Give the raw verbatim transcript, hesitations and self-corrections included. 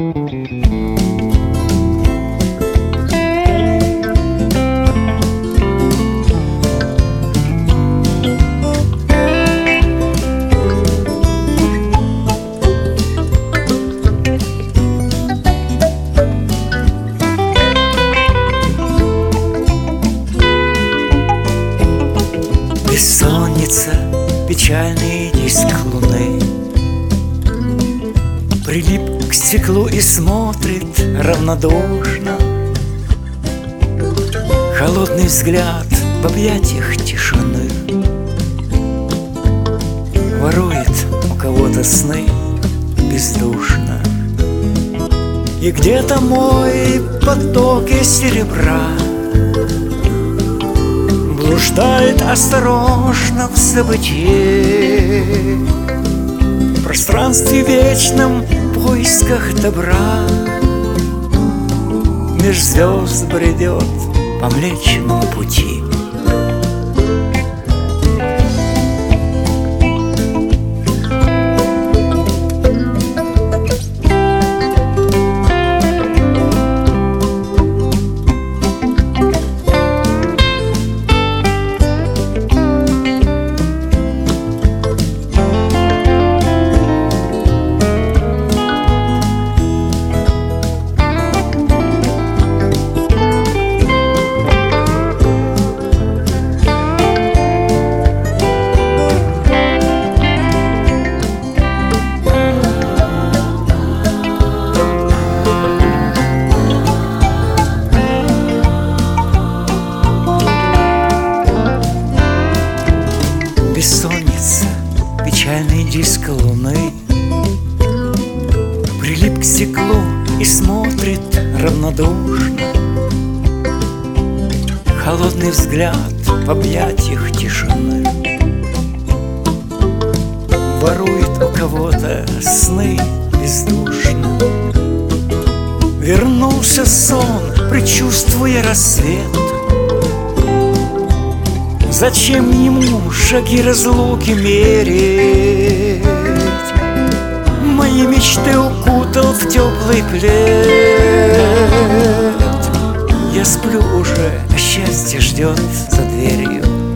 Бессонница, печальный диск луны прилип к стеклу и смотрит равнодушно. Холодный взгляд в объятиях тишины ворует у кого-то сны бездушно. И где-то мой поток из серебра блуждает осторожно в забытье, в пространстве вечном, в поисках добра. Меж звезд бредет по Млечному пути. Бессонница, печальный диск луны прилип к стеклу и смотрит равнодушно. Холодный взгляд в объятиях тишины ворует у кого-то сны бездушно. Вернулся сон, предчувствуя рассвет. Зачем ему шаги разлуки мерить? Мои мечты укутал в теплый плед. Я сплю уже, а счастье ждет за дверью.